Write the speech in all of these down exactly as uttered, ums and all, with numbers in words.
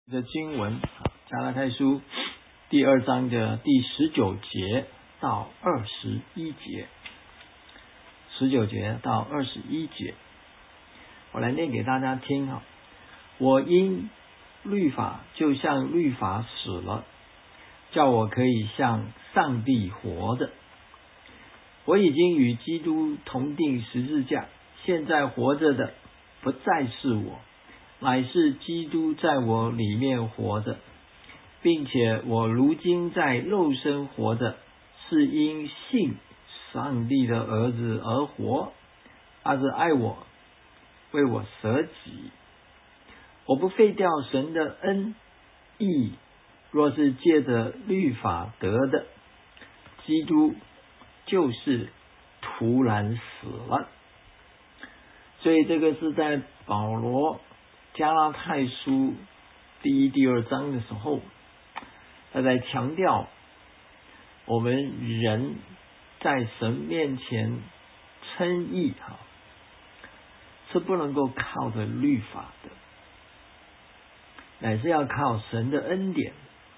的经文，加拉太书第二章的第十九节到二十一节，十九节到二十一节，我来念给大家听啊。我因律法就像律法死了，叫我可以向上帝活着。我已经与基督同定十字架，现在活着的不再是我，乃是基督在我里面活着，并且我如今在肉身活着，是因信上帝的儿子而活。他是爱我，为我舍己。我不废掉神的恩义，若是借着律法得的，基督就是突然死了。所以这个是在保罗加拉太书第一、第二章的时候，他在强调我们人在神面前称义哈，是不能够靠着律法的，乃是要靠神的恩典。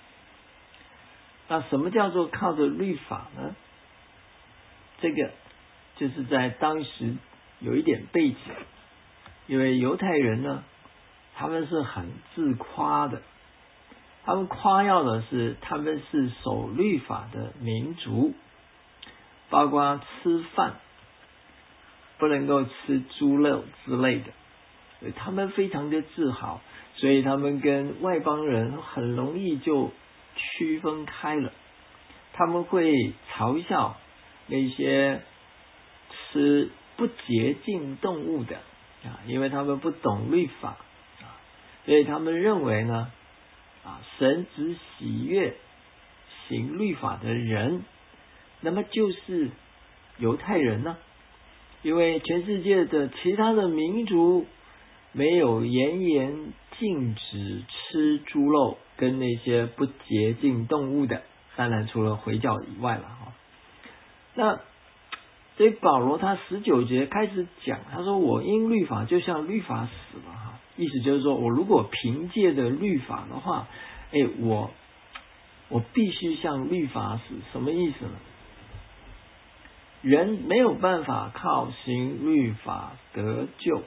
那什么叫做靠着律法呢？这个就是在当时有一点背景，因为犹太人呢，他们是很自夸的，他们夸耀的是他们是守律法的民族，包括吃饭不能够吃猪肉之类的，所以他们非常的自豪，所以他们跟外邦人很容易就区分开了。他们会嘲笑那些吃不洁净动物的啊，因为他们不懂律法啊，所以他们认为呢啊，神只喜悦行律法的人，那么就是犹太人呢，因为全世界的其他的民族没有严严禁止吃猪肉跟那些不洁净动物的，当然除了回教以外了哈。那所以保罗他十九节开始讲，他说我因律法就像律法死了哈，意思就是说我如果凭借着律法的话，哎，我我必须向律法死。什么意思呢？人没有办法靠行律法得救，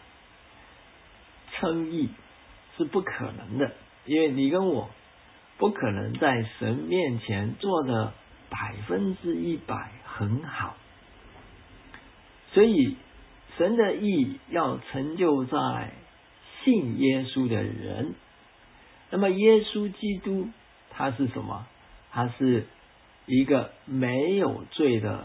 称义是不可能的，因为你跟我不可能在神面前做的百分之一百很好，所以神的义要成就在信耶稣的人。那么耶稣基督他是什么？他是一个没有罪的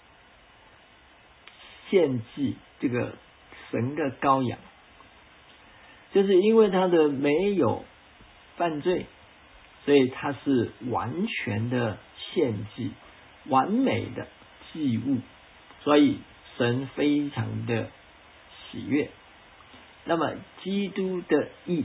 献祭，这个神的羔羊，就是因为他的没有犯罪，所以他是完全的献祭，完美的祭物，所以神非常的喜悦。那么基督的义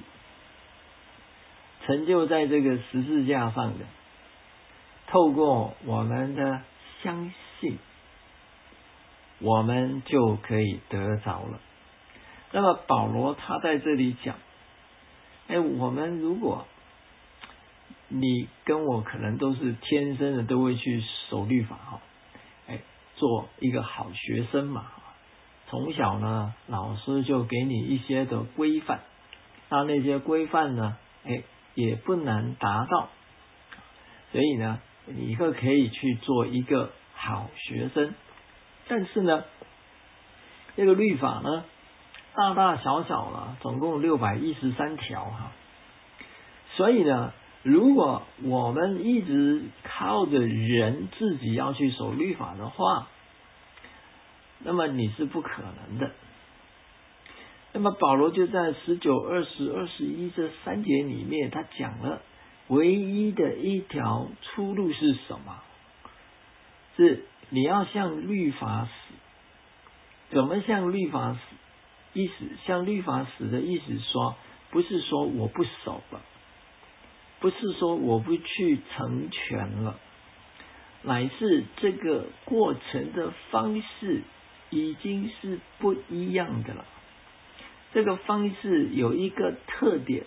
成就在这个十字架上的，透过我们的相信，我们就可以得着了。那么保罗他在这里讲，哎，我们如果你跟我可能都是天生的都会去守律法哈，哎，做一个好学生嘛，从小呢老师就给你一些的规范，那那些规范呢，哎，也不难达到，所以呢你以后可以去做一个好学生。但是呢这个律法呢大大小小了，总共六百一十三条哈。所以呢，如果我们一直靠着人自己要去守律法的话，那么你是不可能的。那么保罗就在十九、二十、二十一这三节里面，他讲了唯一的一条出路是什么？是你要向律法死。怎么向律法死？意思向律法死的意思说，不是说我不守了，不是说我不去成全了，乃是这个过程的方式已经是不一样的了。这个方式有一个特点，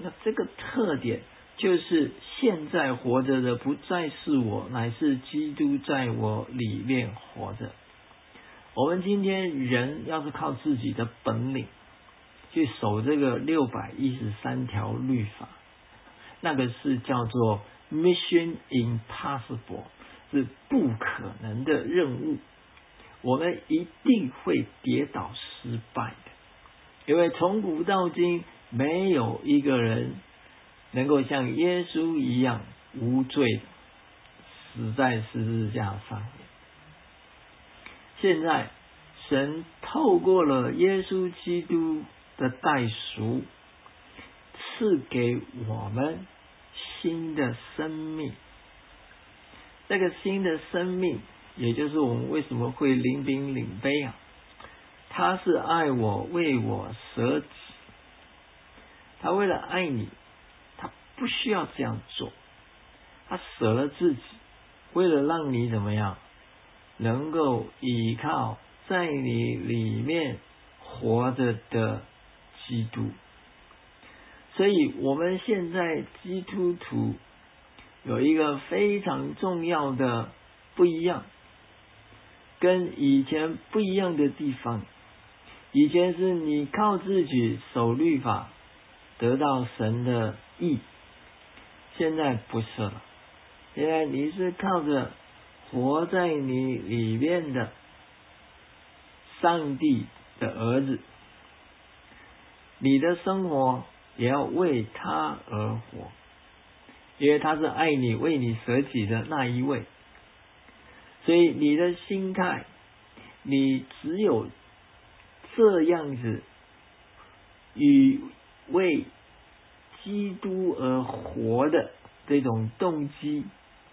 那这个特点就是现在活着的不再是我，乃是基督在我里面活着。我们今天人要是靠自己的本领去守这个六百一十三条律法，那个是叫做 Mission Impossible， 是不可能的任务。我们一定会跌倒失败的，因为从古到今没有一个人能够像耶稣一样无罪的死在十字架上面。现在神透过了耶稣基督的代赎，赐给我们新的生命。这个新的生命，也就是我们为什么会领饼领杯啊？他是爱我，为我舍己。他为了爱你，他不需要这样做，他舍了自己，为了让你怎么样能够依靠在你里面活着的基督。所以我们现在基督徒有一个非常重要的不一样，跟以前不一样的地方。以前是你靠自己守律法得到神的义，现在不是了。现在你是靠着活在你里面的上帝的儿子，你的生活也要为他而活，因为他是爱你为你舍己的那一位。所以你的心态，你只有这样子与为基督而活的这种动机，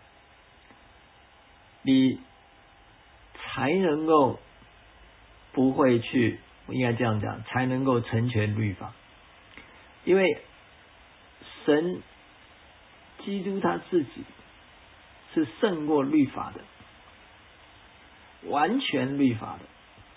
你才能够不会去，应该这样讲，才能够成全律法。因为神基督他自己是胜过律法的，完全律法的，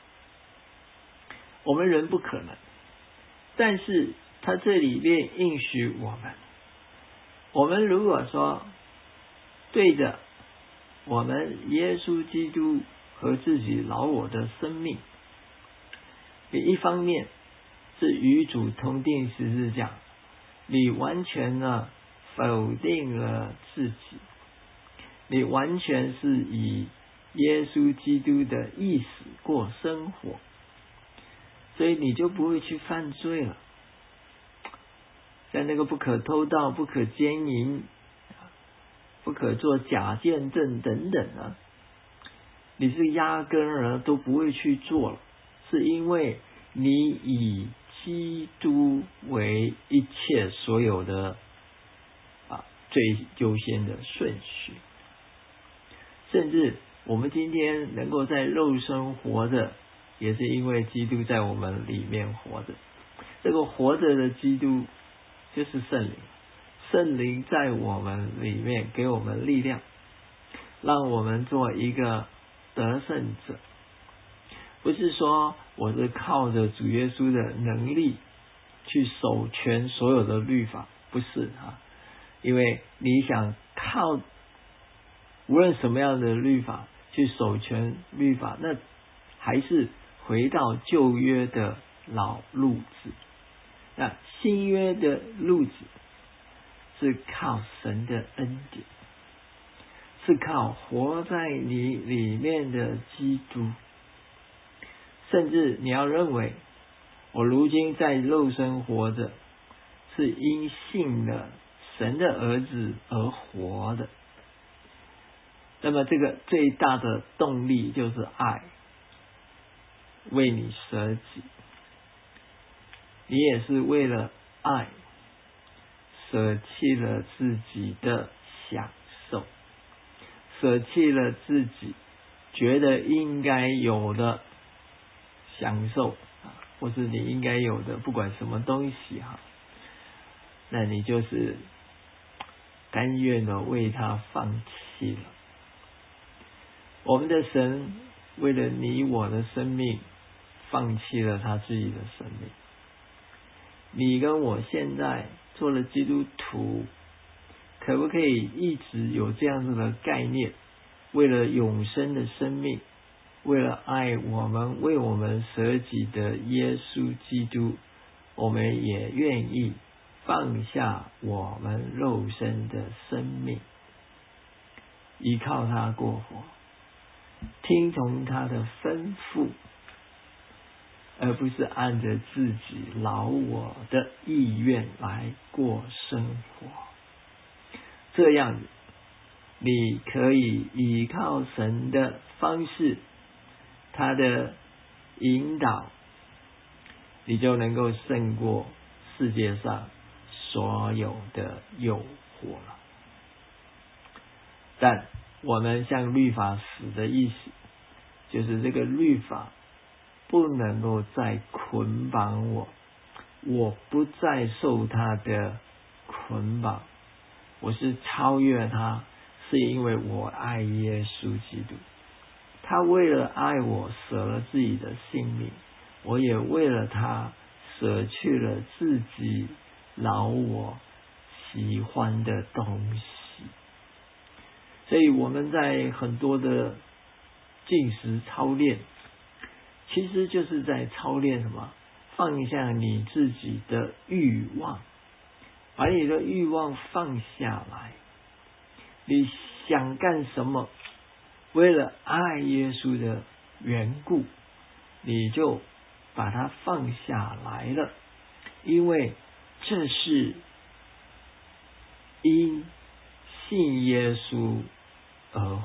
我们人不可能。但是他这里面应许我们，我们如果说对着我们耶稣基督和自己老我的生命，一方面是与主同定十字架，你完全的否定了自己，你完全是以耶稣基督的意思过生活，所以你就不会去犯罪了。像那个不可偷盗、不可奸淫、不可做假见证等等啊，你是压根儿都不会去做了，是因为你以基督为一切所有的啊最优先的顺序。甚至我们今天能够在肉身活着，也是因为基督在我们里面活着。这个活着的基督就是圣灵，圣灵在我们里面给我们力量，让我们做一个得胜者。不是说我是靠着主耶稣的能力去守全所有的律法，不是啊，因为你想靠无论什么样的律法去守全律法，那还是回到旧约的老路子。那新约的路子是靠神的恩典，是靠活在你里面的基督。甚至你要认为我如今在肉身活着，是因信了神的儿子而活的。那么这个最大的动力就是爱，为你舍己。你也是为了爱舍弃了自己的享受，舍弃了自己觉得应该有的享受，或是你应该有的不管什么东西哈，那你就是甘愿的为他放弃了。我们的神为了你我的生命放弃了他自己的生命。你跟我现在做了基督徒，可不可以一直有这样子的概念？为了永生的生命，为了爱我们为我们舍己的耶稣基督，我们也愿意放下我们肉身的生命，依靠他过活，听从他的吩咐，而不是按着自己老我的意愿来过生活。这样子你可以依靠神的方式，他的引导，你就能够胜过世界上所有的诱惑了。但我们向律法死的意思，就是这个律法不能够再捆绑我，我不再受他的捆绑，我是超越他，是因为我爱耶稣基督，他为了爱我舍了自己的性命，我也为了他舍去了自己老我喜欢的东西。所以我们在很多的禁食操练，其实就是在操练什么？放下你自己的欲望，把你的欲望放下来。你想干什么？为了爱耶稣的缘故，你就把它放下来了，因为这是因信耶稣而活。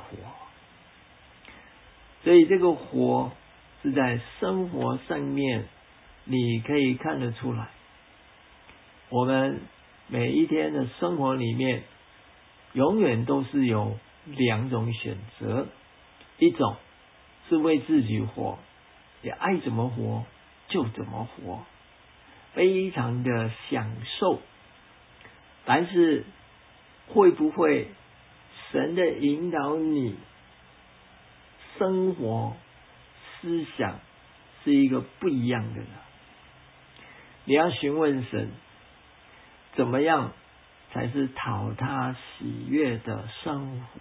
所以这个活是在生活上面你可以看得出来。我们每一天的生活里面永远都是有两种选择，一种是为自己活，也爱怎么活就怎么活，非常的享受。但是会不会神的引导你生活思想是一个不一样的呢？你要询问神，怎么样才是讨他喜悦的生活？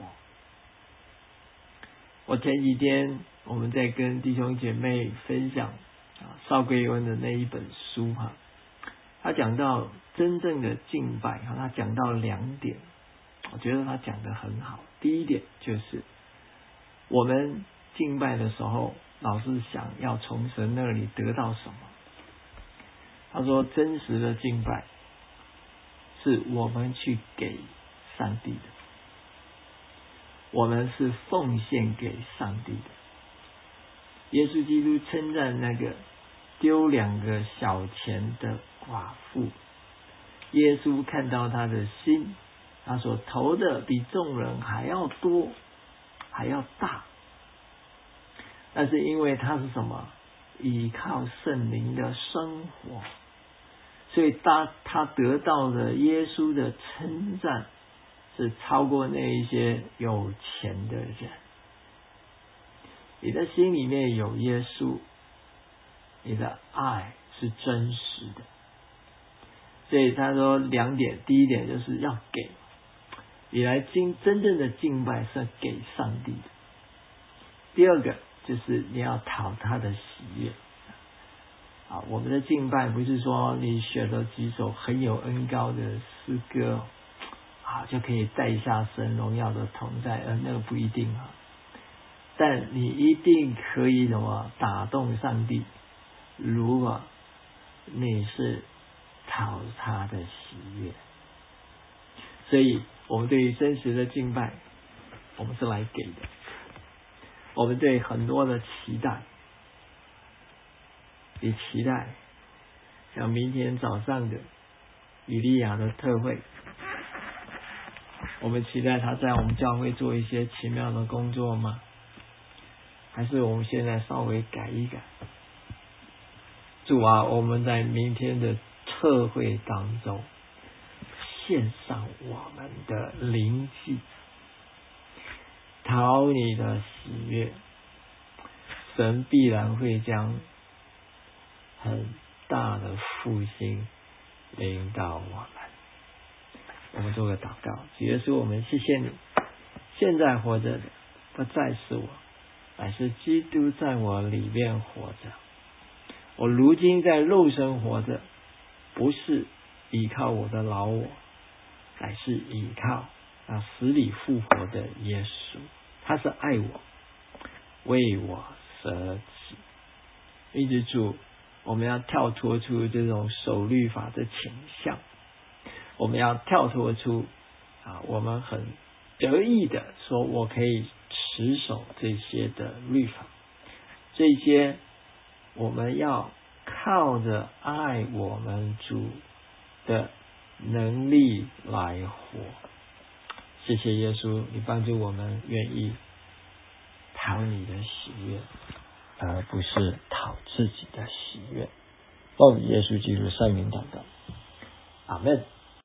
我前几天我们在跟弟兄姐妹分享啊邵贵温的那一本书哈，他讲到真正的敬拜哈，他讲到两点，我觉得他讲得很好。第一点就是我们敬拜的时候，老是想要从神那里得到什么。他说真实的敬拜是我们去给上帝的，我们是奉献给上帝的。耶稣基督称赞那个丢两个小钱的寡妇，耶稣看到他的心，他所投的比众人还要多，还要大。那是因为他是什么？依靠圣灵的生活，所以他他得到的耶稣的称赞是超过那一些有钱的人。你的心里面有耶稣，你的爱是真实的。所以他说两点，第一点就是要给，你来敬真正的敬拜是给上帝的。第二个就是你要讨他的喜悦。啊，我们的敬拜不是说你选了几首很有恩膏的诗歌啊，就可以带下神荣耀的同在，而那个不一定啊。但你一定可以什么打动上帝，如果你是讨他的喜悦。所以我们对于真实的敬拜，我们是来给的。我们对很多的期待，你期待像明天早上的以利亚的特会，我们期待他在我们教会做一些奇妙的工作吗？还是我们现在稍微改一改？主啊，我们在明天的特会当中献上我们的灵祭，讨你的喜悦，神必然会将很大的复兴领导我们。 们做个祷告。主耶稣，我们谢谢你，现在活着的不再是我，乃是基督在我里面活着。我如今在肉身活着，不是依靠我的老我，乃是依靠那死里复活的耶稣。他是爱我，为我舍己。一直主，我们要跳脱出这种守律法的倾向，我们要跳脱出啊，我们很得意的说我可以持守这些的律法，这些我们要靠着爱我们主的能力来活。谢谢耶稣，你帮助我们愿意讨你的喜悦，而不是讨自己的喜悦。奉耶稣基督圣名祷告，阿们。